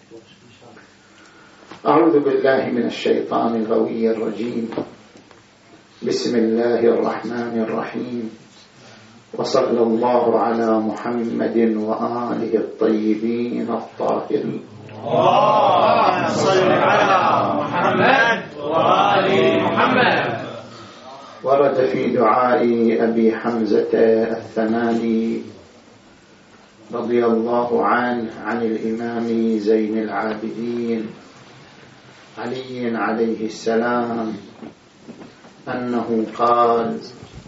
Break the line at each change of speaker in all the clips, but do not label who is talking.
أعوذ بالله من الشيطان الغوي الرجيم. بسم الله الرحمن الرحيم، وصلى الله على محمد وآله الطيبين الطاهرين.
اللهم صل على محمد وآل محمد.
ورد في دعاء أبي حمزة الثماني رضي الله عنه عن الإمام زين العابدين علي عليه السلام أنه قال: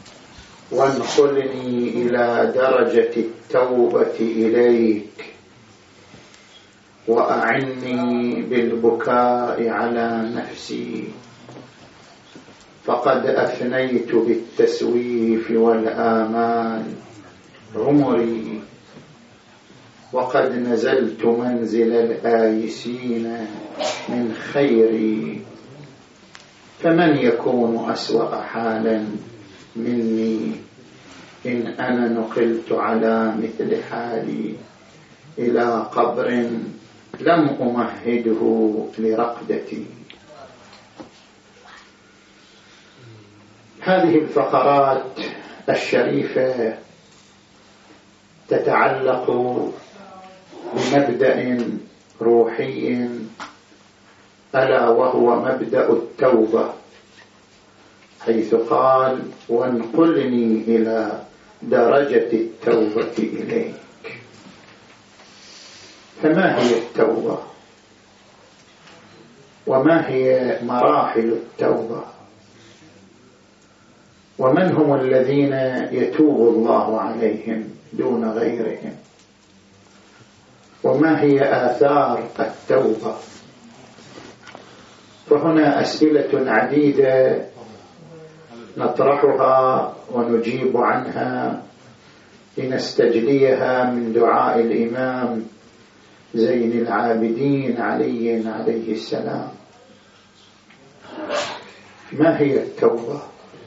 وانقلني إلى درجة التوبة إليك، وأعني بالبكاء على نفسي، فقد أفنيت بالتسويف والآمال عمري، وقد نزلت منزل الآيسين من خيري، فمن يكون أسوأ حالا مني إن أنا نقلت على مثل حالي إلى قبر لم أمهده لرقدتي. هذه الفقرات الشريفة تتعلق بمبدأ روحي ألا وهو مبدأ التوبة، حيث قال: وانقلني إلى درجة التوبة إليك. فما هي التوبة؟ وما هي مراحل التوبة؟ ومن هم الذين يتوب الله عليهم دون غيرهم؟ وما هي آثار التوبة؟ فهنا أسئلة عديدة نطرحها ونجيب عنها لنستجليها من دعاء الإمام زين العابدين علي عليه السلام. ما هي التوبة؟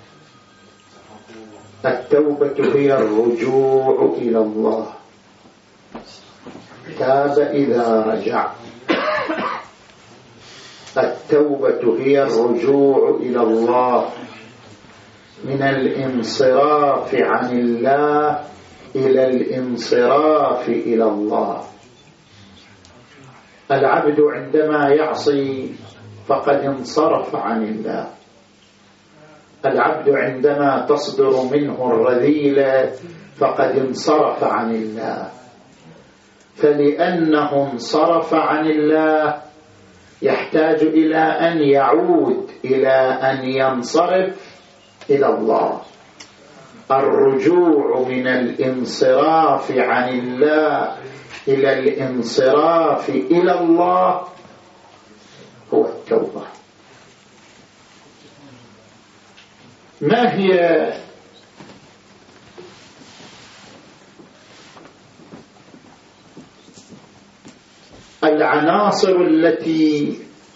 التوبة هي الرجوع إلى الله. تاب إذا رجع. التوبة هي الرجوع إلى الله من الانصراف عن الله إلى الانصراف إلى الله. العبد عندما يعصي فقد انصرف عن الله. العبد عندما تصدر منه الرذيلة فقد انصرف عن الله. فلأنه انصرف عن الله يحتاج إلى أن يعود إلى أن ينصرف إلى الله. الرجوع من الانصراف عن الله إلى الانصراف إلى الله هو التوبة. ما هي العناصر التي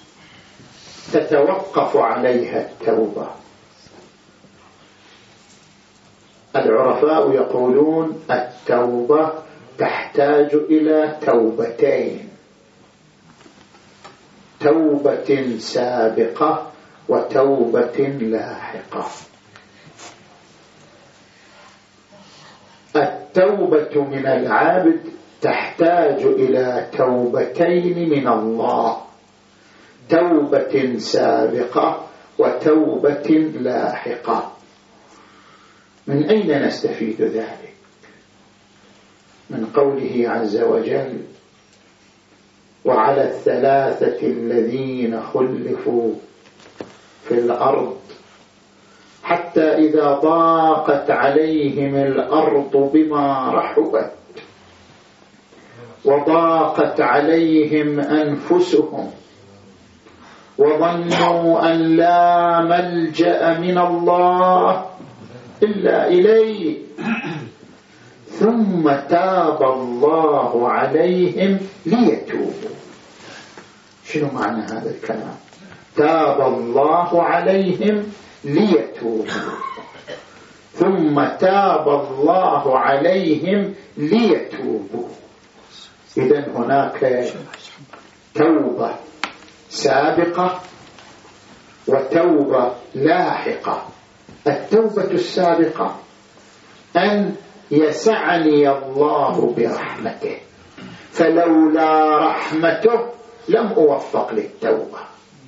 تتوقف عليها التوبة؟ العرفاء يقولون التوبة تحتاج إلى توبتين: توبة سابقة وتوبة لاحقة. التوبة من العبد تحتاج إلى توبتين من الله: توبة سابقة وتوبة لاحقة. من أين نستفيد ذلك؟ من قوله عز وجل: وعلى الثلاثة الذين خلفوا في الأرض حتى إذا ضاقت عليهم الأرض بما رحبت وضاقت عليهم أنفسهم وظنوا أن لا ملجأ من الله إلا إليه ثم تاب الله عليهم ليتوبوا. شنو معنى هذا الكلام؟ تاب الله عليهم ليتوبوا، ثم تاب الله عليهم ليتوبوا. إذن هناك سابقة وتوبة لاحقة. التوبة السابقة أن يسعني الله برحمته، فلولا رحمته لم أوفق للتوبة.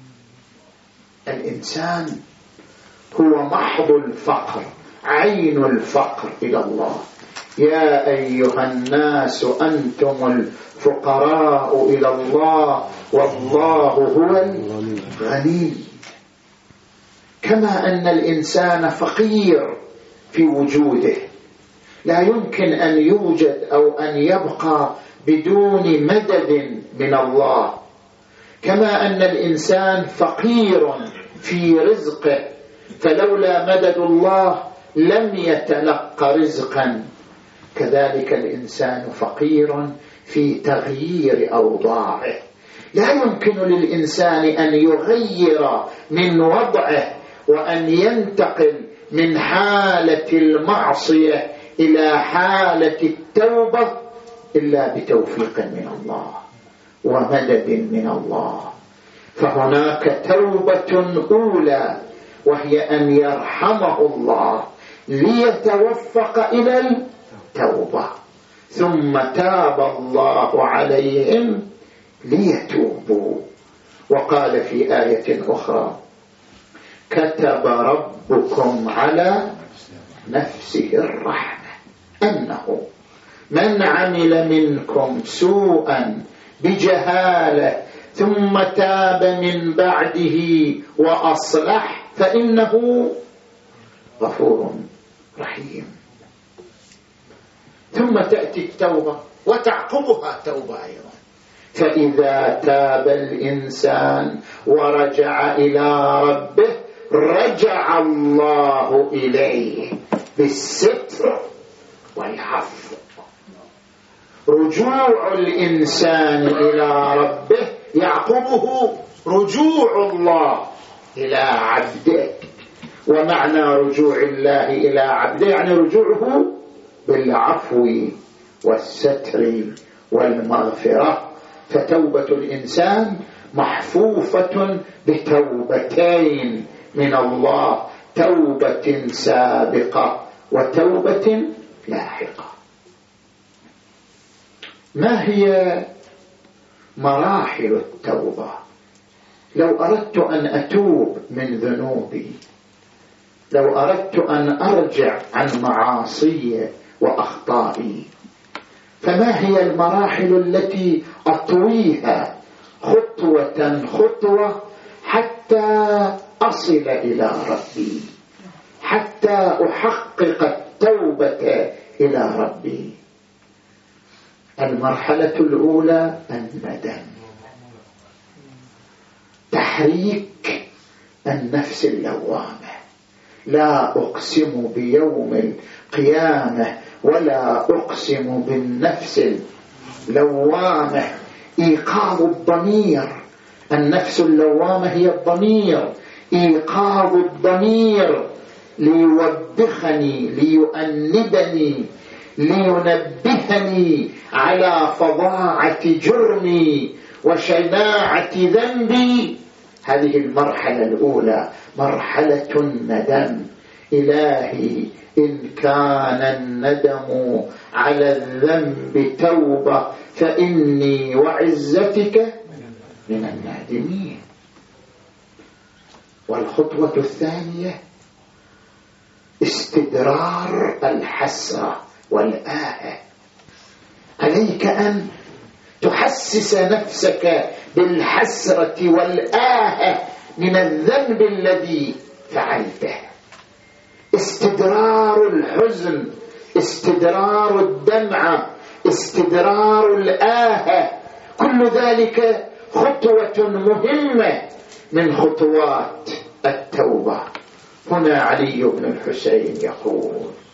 الإنسان هو محض الفقر، عين الفقر إلى الله. يا أيها الناس أنتم الفقراء إلى الله والله هو الغني. كما أن الإنسان فقير في وجوده، لا يمكن أن يوجد أو أن يبقى بدون مدد من الله، كما أن الإنسان فقير في رزقه، فلولا مدد الله لم يتلقى رزقا، كذلك الإنسان فقير في تغيير أوضاعه. لا يمكن للإنسان أن يغير من وضعه وأن ينتقل من حالة المعصية إلى حالة التوبة إلا بتوفيق من الله ومدد من الله. فهناك توبة أولى وهي أن يرحمه الله ليتوفق إلى التوبة، ثم تاب الله عليهم ليتوبوا. وقال في آية أخرى: كتب ربكم على نفسه الرحمة أنه من عمل منكم سوءا بجهالة ثم تاب من بعده وأصلح فإنه غفور رحيم. ثم تأتي التوبة وتعقبها توبة أيضا. فإذا تاب الإنسان ورجع إلى ربه رجع الله إليه بالستر والعفو. رجوع الإنسان إلى ربه يعقبه رجوع الله إلى عبده. ومعنى رجوع الله إلى عبده يعني رجوعه بالعفو والستر والمغفرة. فتوبة الإنسان محفوفة بتوبتين من الله: توبة سابقة وتوبة لاحقة. ما هي مراحل التوبة؟ لو أردت أن أتوب من ذنوبي، لو أردت أن أرجع عن معاصي وأخطائي، فما هي المراحل التي أطويها خطوة خطوة حتى أصل إلى ربي، حتى أحقق التوبة إلى ربي؟ المرحلة الأولى الندم، تحريك النفس اللوامة. لا أقسم بيوم القيامة ولا أقسم بالنفس اللوامة. إيقاظ الضمير. النفس اللوامة هي الضمير. إيقاظ الضمير ليوبخني، ليؤنبني، لينبهني على فظاعة جرمي وشناعة ذنبي. هذه المرحلة الأولى، مرحلة الندم. إلهي إن كان الندم على الذنب توبة فإني وعزتك من النادمين. والخطوة الثانية استدرار الحسرة والآهة. عليك أن تحسس نفسك بالحسرة والآهة من الذنب الذي فعلته. استدرار الحزن، استدرار الدمعة، استدرار الآهة، كل ذلك خطوة مهمة من خطوات التوبة. هنا علي بن الحسين يقول: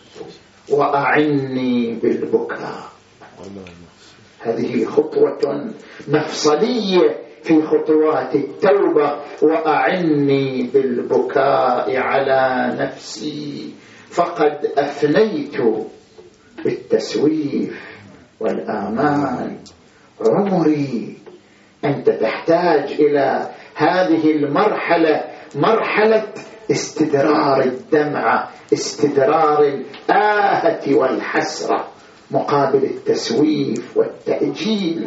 وأعني بالبكاء. هذه خطوة مفصلية في خطوات التوبة. وأعني بالبكاء على نفسي فقد أفنيت بالتسويف والآمال عمري. أنت تحتاج إلى هذه المرحلة مرحلة استدرار الدمعة، استدرار الآهة والحسرة مقابل التسويف والتأجيل.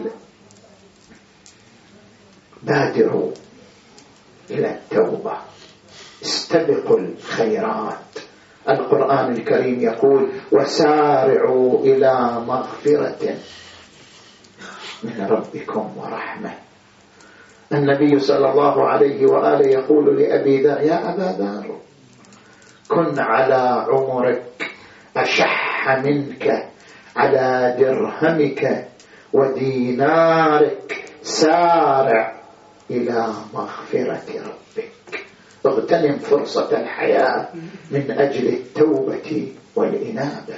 بادروا إلى التوبة، استبقوا الخيرات. القرآن الكريم يقول وسارعوا إلى مغفرة من ربكم ورحمة. النبي صلى الله عليه وآله يقول لأبي ذر يا أبا ذر كن على عمرك أشح منك على درهمك ودينارك، سارع إلى مغفرة ربك. اغتنم فرصة الحياة من أجل التوبة والإنابة.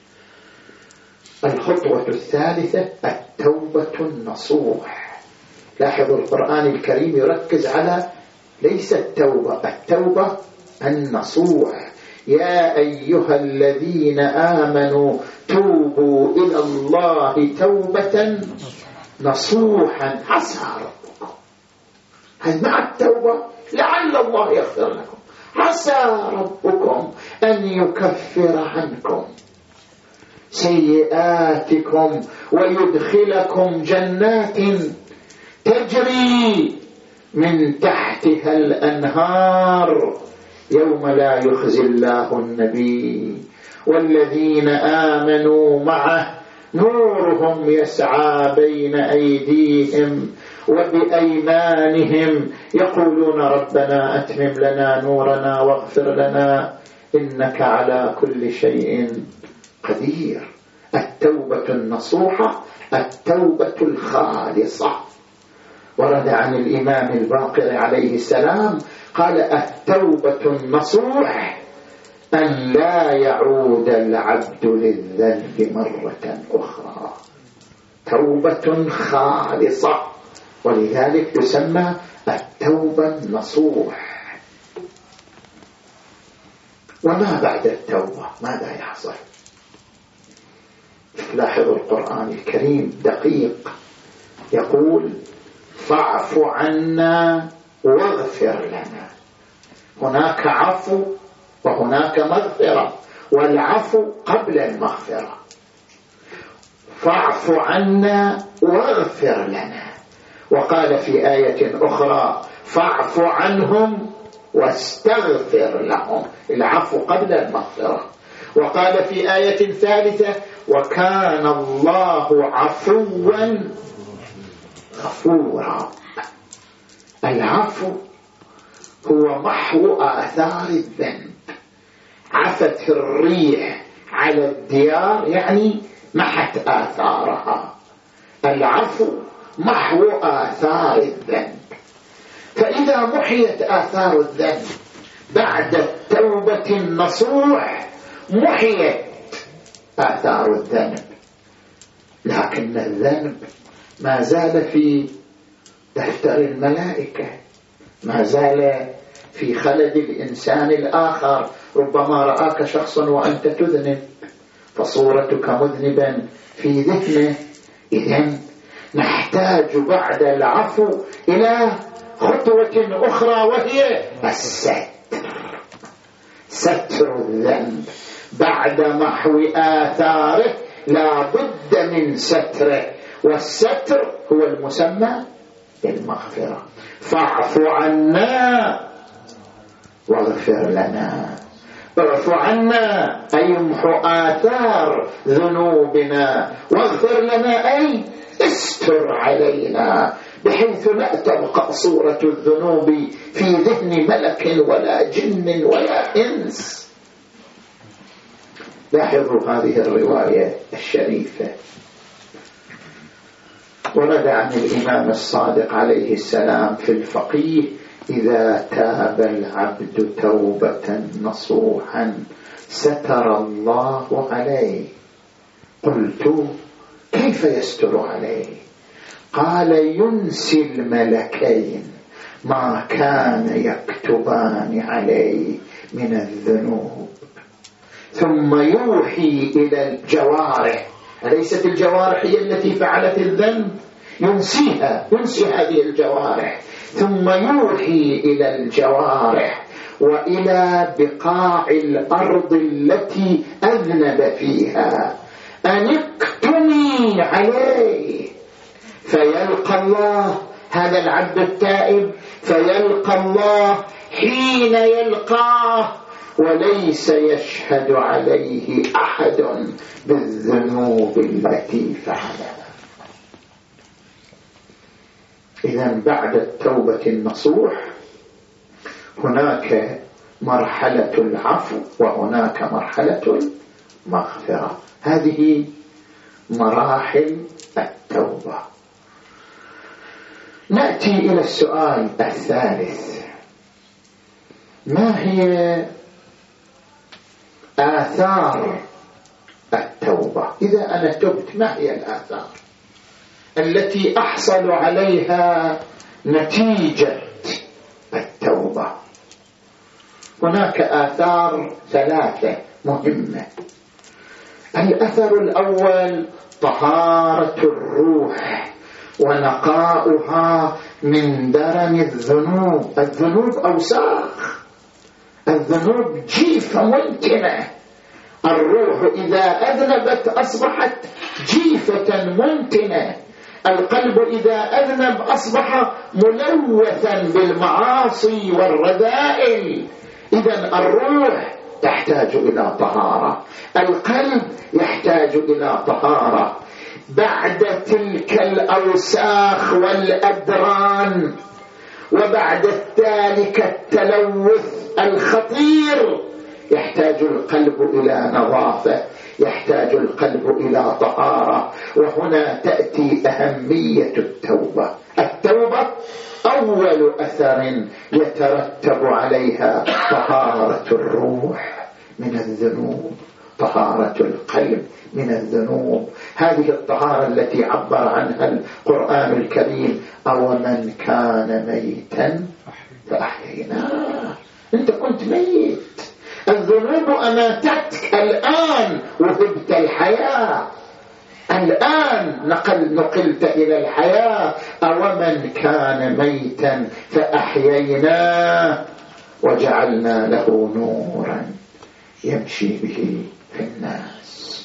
الخطوة الثالثة التوبة النصوح. لاحظوا القرآن الكريم يركز على ليس التوبة النصوح. يا أيها الذين آمنوا توبوا إلى الله توبة نصوحا عسى ربكم. هل مع التوبة لعل الله يغفر لكم، عسى ربكم أن يكفر عنكم سيئاتكم ويدخلكم جنات تجري من تحتها الأنهار يوم لا يخزي الله النبي والذين آمنوا معه نورهم يسعى بين أيديهم وبأيمانهم يقولون ربنا أتمم لنا نورنا واغفر لنا إنك على كل شيء قدير. التوبة النصوحة، التوبة الخالصة. ورد عن الإمام الباقر عليه السلام قال التوبة النصوح أن لا يعود العبد للذنب مرة أخرى. توبة خالصة، ولذلك تسمى التوبة النصوح. وما بعد التوبة ماذا يحصل؟ لاحظوا القرآن الكريم دقيق، يقول فاعف عنا واغفر لنا. هناك عفو وهناك مغفرة، والعفو قبل المغفرة. فاعف عنا واغفر لنا. وقال في آية أخرى فاعف عنهم واستغفر لهم، العفو قبل المغفرة. وقال في آية ثالثة وكان الله عفوا غفورا. العفو هو محو آثار الذنب. عفت الريح على الديار يعني محت آثارها. العفو محو آثار الذنب. فإذا محيت آثار الذنب بعد التوبة النصوح محيت آثار الذنب، لكن الذنب ما زال في دفتر الملائكة، ما زال في خلد الإنسان الآخر. ربما رآك شخص وأنت تذنب فصورتك مذنبا في ذهنه. إذن نحتاج بعد العفو إلى خطوة أخرى وهي الستر. ستر الذنب بعد محو آثاره لا بد من ستره، والستر هو المسمى بالمغفرة. فاعف عنا واغفر لنا. اعف عنا أي امحو آثار ذنوبنا، واغفر لنا أي استر علينا بحيث لا تبقى صورة الذنوب في ذهن ملك ولا جن ولا إنس. لاحظوا هذه الرواية الشريفة. ورد عن الإمام الصادق عليه السلام في الفقيه إذا تاب العبد توبة نصوحا ستر الله عليه. قلت كيف يستر عليه؟ قال ينسي الملكين ما كان يكتبان عليه من الذنوب ثم يوحي إلى الجوارح. أليست الجوارح هي التي فعلت الذنب؟ ينسيها، ينسي هذه الجوارح ثم يوحي إلى الجوارح وإلى بقاع الأرض التي أذنب فيها أن اكتمي عليه، فيلقى الله هذا العبد التائب، فيلقى الله حين يلقاه وليس يشهد عليه أحد بالذنوب التي فعلها. إذن بعد التوبة النصوح هناك مرحلة العفو وهناك مرحلة المغفرة. هذه مراحل التوبة. نأتي إلى السؤال الثالث: ما هي آثار التوبة؟ إذا أنا تبت ما هي الآثار التي أحصل عليها نتيجة التوبة؟ هناك آثار ثلاثة مهمة. الأثر الأول طهارة الروح ونقاؤها من درن الذنوب. الذنوب أوساخ، الذنوب جيفة منتنة. الروح إذا أذنبت أصبحت جيفة منتنة. القلب إذا أذنب أصبح ملوثا بالمعاصي والرذائل. إذن الروح تحتاج إلى طهارة، القلب يحتاج إلى طهارة. بعد تلك الأوساخ والأدران وبعد ذلك التلوث الخطير يحتاج القلب إلى نظافة، يحتاج القلب إلى طهارة. وهنا تأتي أهمية التوبة. التوبة أول أثر يترتب عليها طهارة الروح من الذنوب، طهارة القلب من الذنوب. هذه الطهارة التي عبر عنها القرآن الكريم: أو من كان ميتا فأحييناه. أنت كنت ميت، الذنوب أماتتك، الآن وهبت الحياة، الآن نقلت إلى الحياة. أو من كان ميتا فأحييناه وجعلنا له نورا يمشي به في الناس.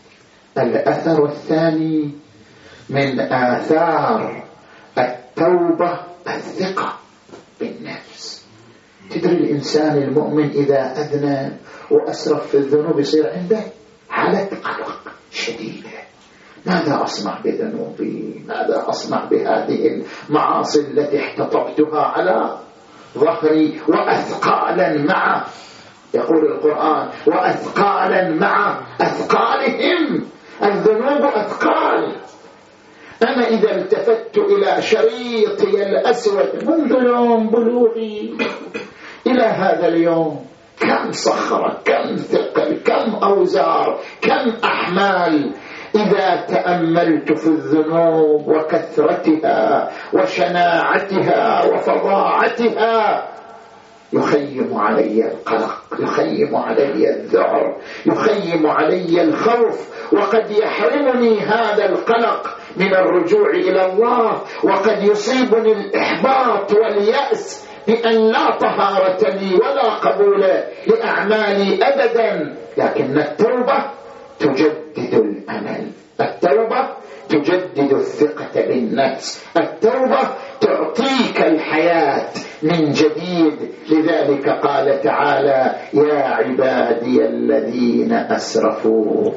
الأثر الثاني من آثار التوبة الثقة بالنفس. تدري الإنسان المؤمن إذا أذنب وأسرف في الذنوب يصير عنده حالة قلق شديدة. ماذا أصنع بذنوبي؟ ماذا أصنع بهذه المعاصي التي احتطبتها على ظهري وأثقالا مع، يقول القرآن: وأثقالا مع أثقالهم. الذنوب أثقال. أنا إذا التفت إلى شريطي الأسود منذ يوم بلوغي إلى هذا اليوم، كم صخرة، كم ثقل، كم أوزار، كم أحمال. إذا تأملت في الذنوب وكثرتها وشناعتها وفظاعتها يخيم علي القلق، يخيم علي الذعر، يخيم علي الخوف. وقد يحرمني هذا القلق من الرجوع إلى الله، وقد يصيبني الإحباط واليأس بأن لا طهارة لي ولا قبول لأعمالي أبدا. لكن التوبة تجدد الأمل، التوبة تجدد الثقة بالنفس، التوبة تعطيك الحياة من جديد. لذلك قال تعالى: يا عبادي الذين أسرفوا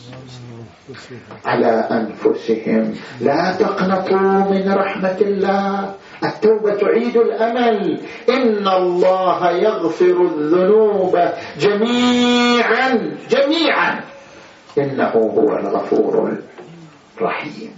على أنفسهم لا تقنطوا من رحمة الله. التوبة تعيد الأمل. إن الله يغفر الذنوب جميعا جميعا إنه هو الغفور الرحيم.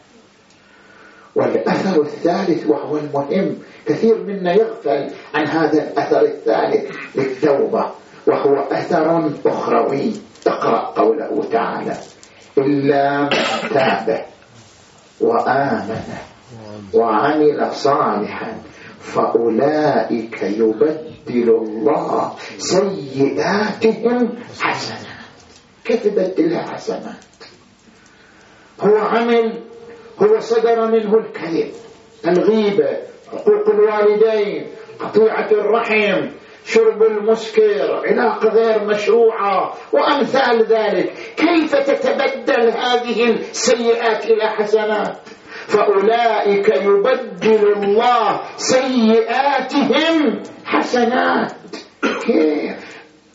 والأثر الثالث وهو المهم، كثير منا يغفل عن هذا الأثر الثالث للتوبة، وهو أثر أخروي. اقرأ قوله تعالى: إلا من تاب وآمن وعمل صالحا فأولئك يبدل الله سيئاتهم حسنات. كيف يبدلها حسنات؟ هو عمل، هو صدر منه الكذب، الغيبة، حقوق الوالدين، قطيعة الرحم، شرب المسكر، علاقة غير مشروعة وأمثال ذلك. كيف تتبدل هذه السيئات إلى حسنات؟ فأولئك يبدل الله سيئاتهم حسنات. كيف؟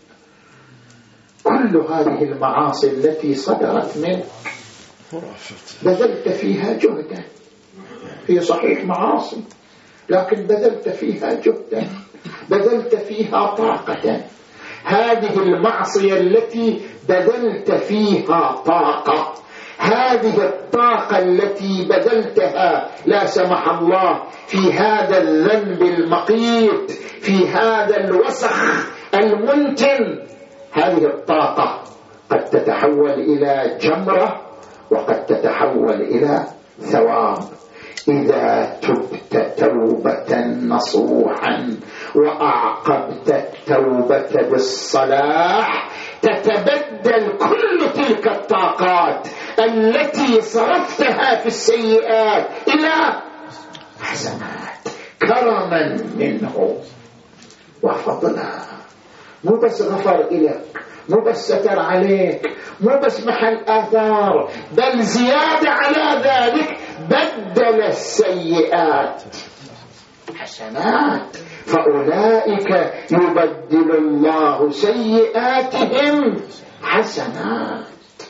كل هذه المعاصي التي صدرت منك بذلت فيها جهدا، هي صحيح معاصي لكن بذلت فيها جهدا، بذلت فيها طاقة. هذه المعصية التي بذلت فيها طاقة، هذه الطاقة التي بذلتها لا سمح الله في هذا الذنب المقيت، في هذا الوسخ المنتن، هذه الطاقة قد تتحول إلى جمرة وقد تتحول إلى ثواب. إذا تبت توبة نصوحا وأعقبت التوبة بالصلاح تتبدل كل تلك الطاقات التي صرفتها في السيئات إلى حسنات كرما منه وفضلا. مو بس غفر إليك، مو بس ستر عليك، مو بس محل آثار، بل زيادة على ذلك بدل السيئات حسنات. فأولئك يبدل الله سيئاتهم حسنات.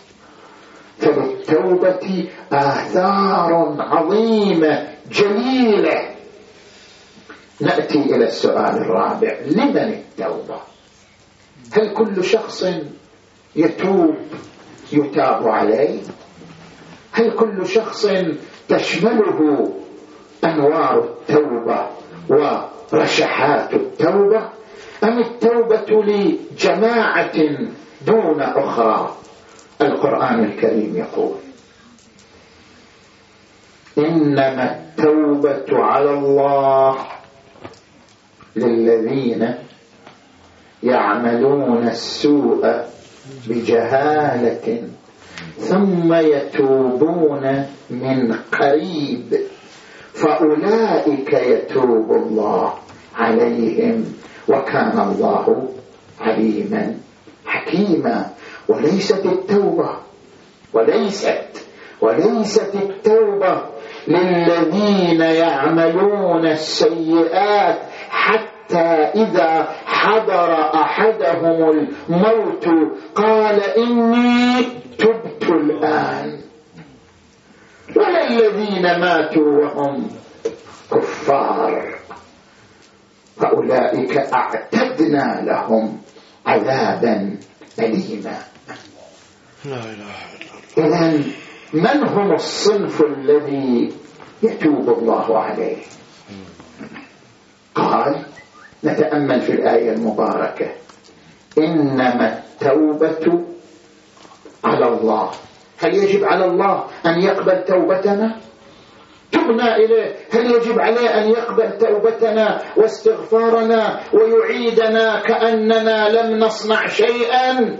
فللتوبة آثار عظيمة جليلة. نأتي إلى السؤال الرابع: لمن التوبة؟ هل كل شخص يتوب يتاب عليه؟ هل كل شخص تشمله أنوار التوبة ورشحات التوبة؟ أم التوبة لجماعة دون أخرى؟ القرآن الكريم يقول: إنما التوبة على الله للذين يعملون السوء بجهالة ثم يتوبون من قريب فأولئك يتوب الله عليهم وكان الله عليما حكيما. وليست التوبة للذين يعملون السيئات حتى إذا حضر أحدهم الموت قال إني تبت الآن، ولا الذين ماتوا وهم كفار فأولئك أعتدنا لهم عذابا أليما. إذن من هم الصنف الذي يتوب الله عليه؟ قال: نتأمل في الآية المباركة: إنما التوبة على الله. هل يجب على الله أن يقبل توبتنا؟ تبنا إليه، هل يجب عليه أن يقبل توبتنا واستغفارنا ويعيدنا كأننا لم نصنع شيئا؟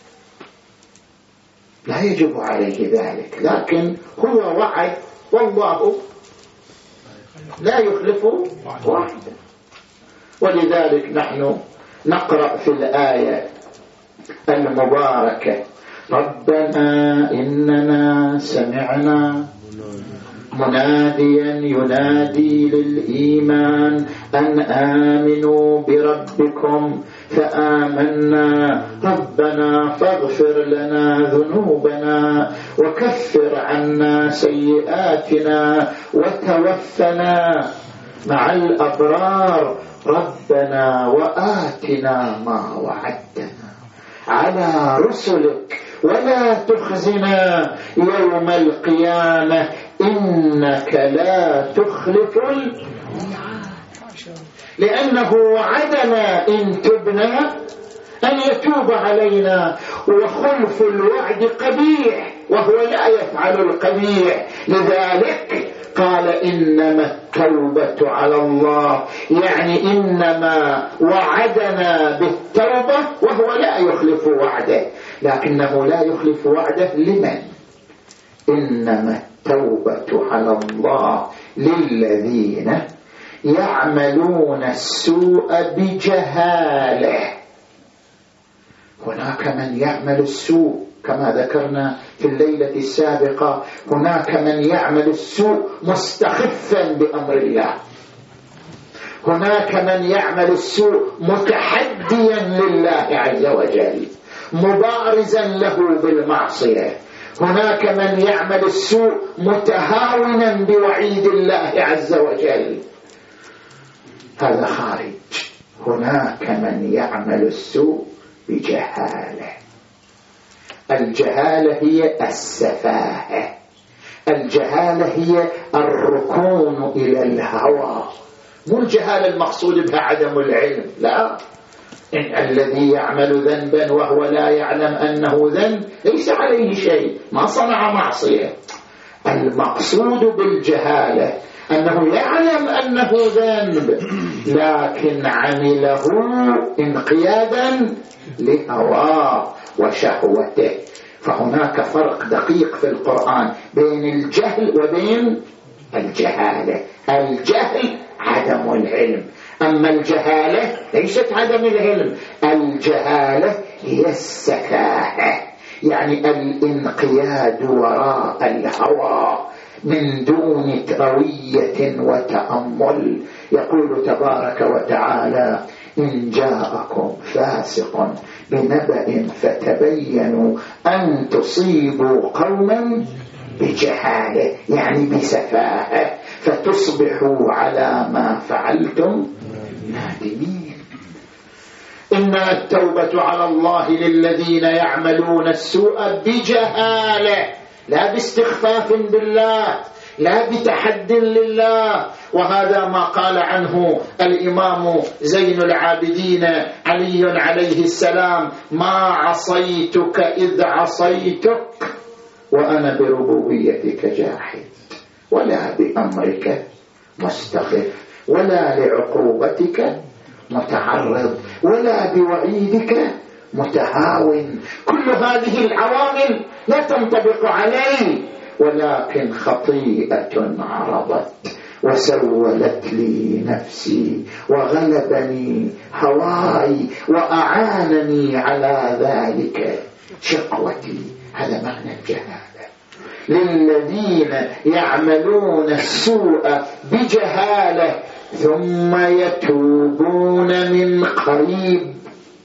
لا يجب عليه ذلك، لكن هو وعد والله لا يخلف وعده. ولذلك نحن نقرأ في الآية المباركة: ربنا إننا سمعنا مناديا ينادي للإيمان أن آمنوا بربكم فآمنا ربنا فاغفر لنا ذنوبنا وكفر عنا سيئاتنا وتوفنا مع الأبرار ربنا وآتنا ما وعدتنا على رسلك ولا تخزنا يوم القيامة إنك لا تخلف الميعاد. لأنه وعدنا إن تبنا أن يتوب علينا، وخلف الوعد قبيح وهو لا يفعل القبيح. لذلك قال: إنما التوبة على الله، يعني إنما وعدنا بالتوبة وهو لا يخلف وعده. لكنه لا يخلف وعده لمن؟ إنما التوبة على الله للذين يعملون السوء بجهالة. هناك من يعمل السوء كما ذكرنا في الليلة السابقة، هناك من يعمل السوء مستخفا بأمر الله، هناك من يعمل السوء متحديا لله عز وجل مبارزا له بالمعصية، هناك من يعمل السوء متهاونا بوعيد الله عز وجل، هذا خارج. هناك من يعمل السوء بجهالة. الجهالة هي السفاهة، الجهالة هي الركون إلى الهوى، مو الجهالة المقصود بها عدم العلم، لا. إن الذي يعمل ذنبا وهو لا يعلم أنه ذنب ليس عليه شيء، ما صنع معصية. المقصود بالجهالة أنه يعلم أنه ذنب لكن عمله انقيادا لهواه وشهوته. فهناك فرق دقيق في القرآن بين الجهل وبين الجهالة. الجهل عدم العلم، أما الجهالة ليست عدم العلم، الجهالة هي السفاهة، يعني الانقياد وراء الهوى من دون تروية وتأمل. يقول تبارك وتعالى: إن جاءكم فاسق بنبأ فتبينوا أن تصيبوا قوما بجهالة، يعني بسفاهة، فتصبحوا على ما فعلتم نادمين. إنما التوبة على الله للذين يعملون السوء بجهالة، لا باستخفاف بالله، لا بتحد لله. وهذا ما قال عنه الإمام زين العابدين علي عليه السلام: ما عصيتك إذ عصيتك وأنا بربوبيتك جاحد، ولا بأمرك مستخف، ولا لعقوبتك متعرض، ولا بوعيدك متهاون. كل هذه العوامل لا تنطبق علي، ولكن خطيئة عرضت وسولت لي نفسي وغلبني هواي وأعانني على ذلك شقوتي. هذا معنى الجهالة. للذين يعملون السوء بجهالة ثم يتوبون من قريب.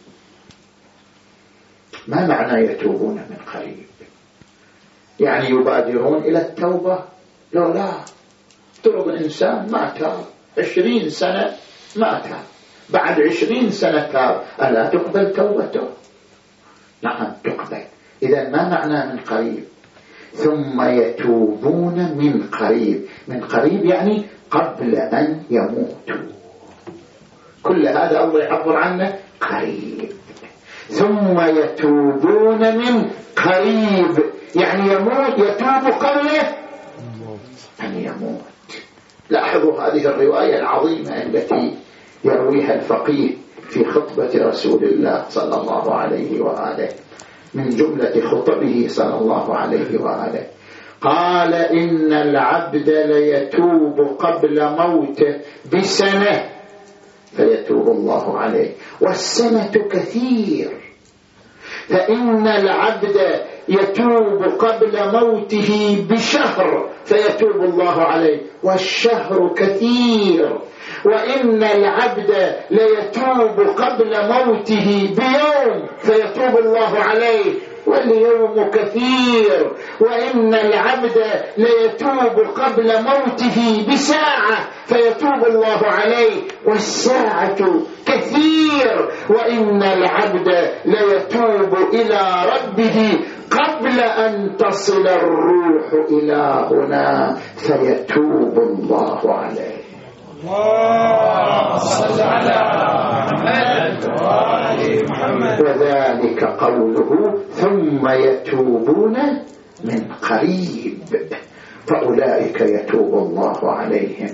ما معنى يتوبون من قريب؟ يعني يبادرون إلى التوبة؟ لا، ترى الإنسان ما تاب 20 سنة ما تاب، بعد 20 سنة تاب، ألا تقبل توبته؟ نعم تقبل. إذا ما معنى من قريب؟ ثم يتوبون من قريب. من قريب يعني قبل أن يموتوا. كل هذا الله يعبر عنه قريب. ثم يتوبون من قريب يعني يموت، يتوب قبل أن يموت. لاحظوا هذه الرواية العظيمة التي يرويها الفقيه في خطبة رسول الله صلى الله عليه وآله، من جملة خطبه صلى الله عليه وآله، قال: إن العبد ليتوب قبل موته بسنة فيتوب الله عليه، والسنة كثير، فإن العبد يتوب قبل موته بشهر فيتوب الله عليه، والشهر كثير، وإن العبد ليتوب قبل موته بيوم فيتوب الله عليه، واليوم كثير، وإن العبد ليتوب قبل موته بساعة فيتوب الله عليه، والساعة كثير، وإن العبد ليتوب إلى ربه قبل أن تصل الروح إلى هنا فيتوب الله عليه.
اللهم صل على محمد وآل محمد.
وذلك قوله ثم يتوبون من قريب، فأولئك يتوب الله عليهم.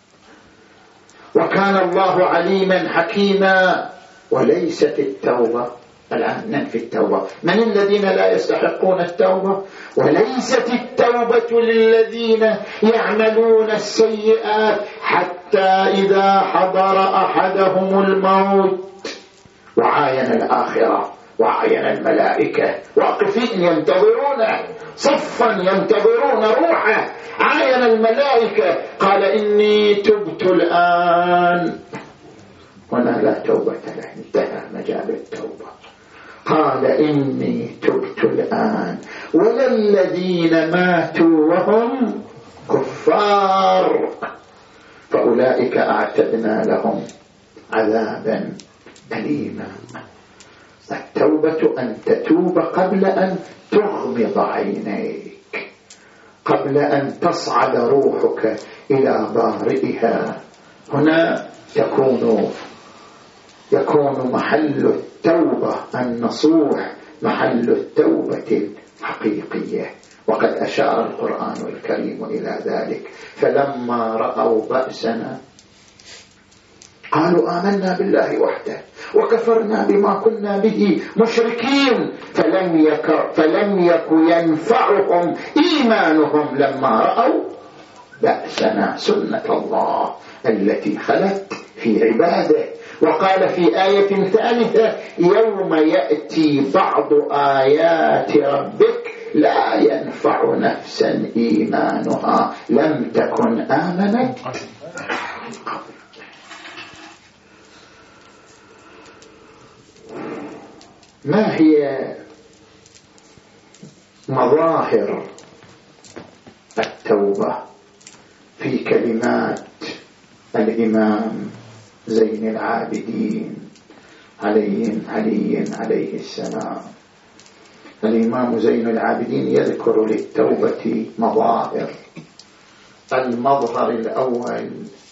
وكان الله عليما حكيما. وليست التوبة، الآن ننفي التوبة، من الذين لا يستحقون التوبة؟ وليست التوبة للذين يعملون السيئات حتى حتى إذا حضر أحدهم الموت وعاين الآخرة وعاين الملائكة واقفين ينتظرونه صفا ينتظرون روحه، عاين الملائكة قال إني تبت الآن. هنا لا توبة له، انتهى مجال التوبة. قال إني تبت الآن ولا الذين ماتوا وهم كفار فأولئك أعتدنا لهم عذابا أليما. التوبة أن تتوب قبل أن تغمض عينيك، قبل أن تصعد روحك إلى بارئها. هنا يكون محل التوبة النصوح، محل التوبة الحقيقية. وقد أشار القرآن الكريم إلى ذلك. فلما رأوا بأسنا قالوا آمنا بالله وحده وكفرنا بما كنا به مشركين فلم يك ينفعهم إيمانهم لما رأوا بأسنا، سنة الله التي خلت في عباده. وقال في آية ثالثة يوم يأتي بعض آيات ربك لا ينفع نفسا إيمانها لم تكن آمنت. ما هي مظاهر التوبة في كلمات الإمام زين العابدين عليه السلام؟ الإمام زين العابدين يذكر للتوبة مظاهر. المظهر الأول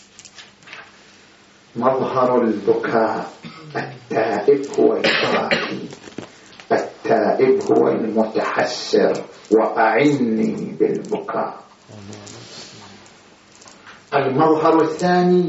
مظهر البكاء. التائب هو الباكي، التائب هو المتحسر، وأعني بالبكاء. المظهر الثاني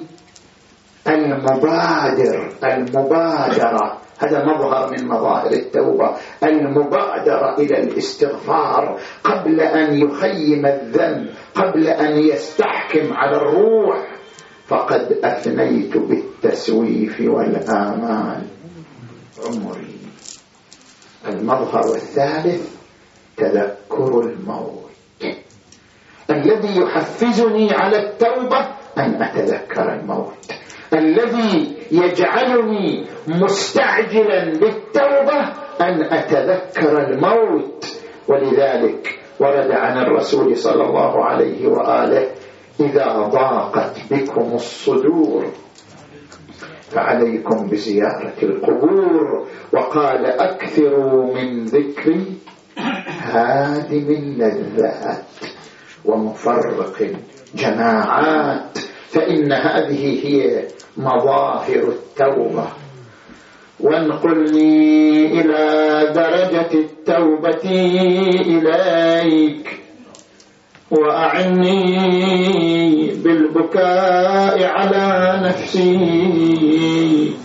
المبادرة، هذا مظهر من مظاهر التوبة، المبادرة إلى الاستغفار قبل أن يخيم الذنب، قبل أن يستحكم على الروح. فقد أثنيت بالتسويف والآمال عمري. المظهر الثالث تذكر الموت. الذي يحفزني على التوبة أن أتذكر الموت، الذي يجعلني مستعجلا بالتوبة أن أتذكر الموت. ولذلك ورد عن الرسول صلى الله عليه وآله إذا ضاقت بكم الصدور فعليكم بزيارة القبور. وقال أكثروا من ذكر هادم اللذات ومفرق الجماعات، فإن هذه هي مظاهر التوبة. وانقلني إلى درجة التوبة إليك وأعني بالبكاء على نفسي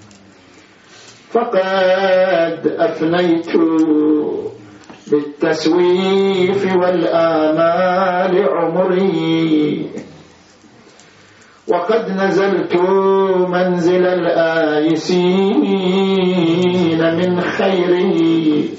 فقد أفنيت بالتسويف والآمال عمري وقد نزلت منزل الآيسين من خيري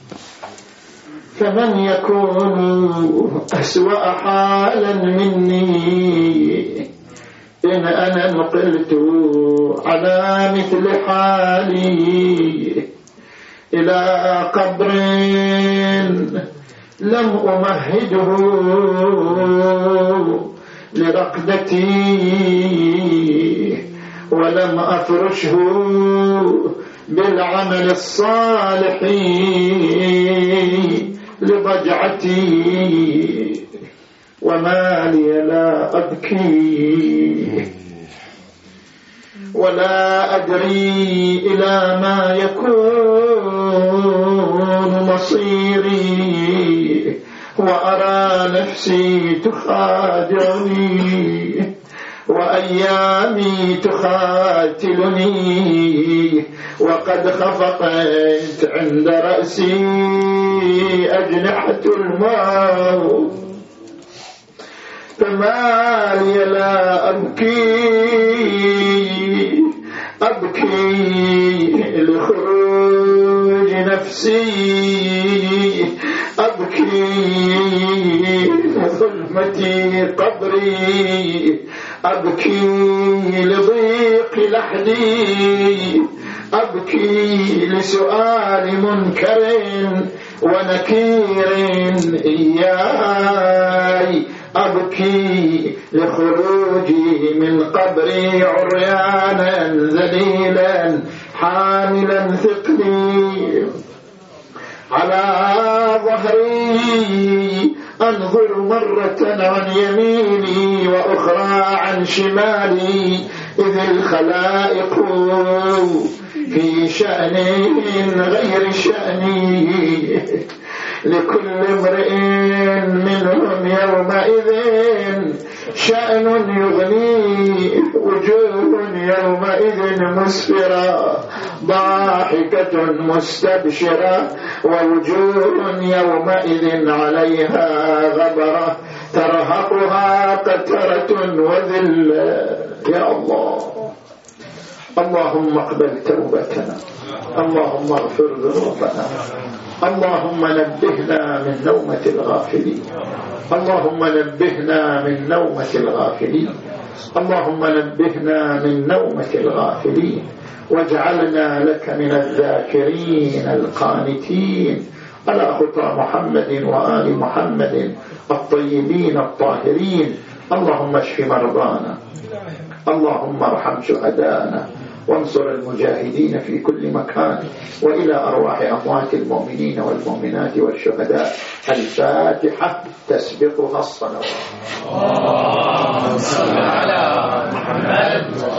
فمن يكون أسوأ حالا مني إن أنا نقلت على مثل حالي إلى قبر لم أمهده لرقدتي ولم أفرشه بالعمل الصالح لضجعتي وما لي لا أبكي ولا أدري إلى ما يكون مصيري وأرى نفسي تخادعني وأيامي تخاتلني وقد خفقت عند رأسي أجنحة الموت فما لي لا أبكي لخروج نفسي، أبكي لظلمة قبري، أبكي لضيق لحدي، أبكي لسؤال منكر ونكير إياي، أبكي لخروجي من قبري عريانا ذليلا حاملا ثقلي على ظهري، أنظر مرة عن يميني وأخرى عن شمالي، إذ الخلائق في شأن غير شأني، لكل امرئ منهم يومئذ شأن يغنيه، وجوه يومئذ مسفرة ضاحكة مستبشرة، ووجوه يومئذ عليها غبرة ترهقها قترة وذلة. يا الله، اللهم اقبل توبتنا، اللهم اغفر ذنوبنا، اللهم نبهنا من نومة الغافلين، اللهم نبهنا من نومة الغافلين، اللهم نبهنا من نومة الغافلين، واجعلنا لك من الذاكرين القانتين على خطى محمد وآل محمد الطيبين الطاهرين. اللهم اشف مرضانا، اللهم ارحم شهدانا، وانصر المجاهدين في كل مكان، وإلى أرواح أموات المؤمنين والمؤمنات والشهداء. الفاتحة تسبقها الصلوات.
اللهم صل على محمد.